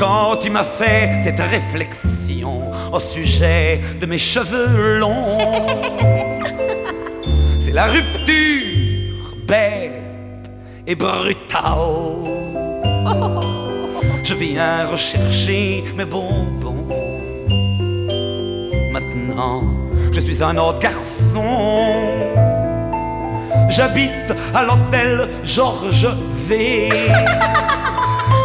quand tu m'as fait cette réflexion au sujet de mes cheveux longs. C'est la rupture bête et brutale. Je viens rechercher mes bonbons. Maintenant, je suis un autre garçon. J'habite à l'hôtel Georges V.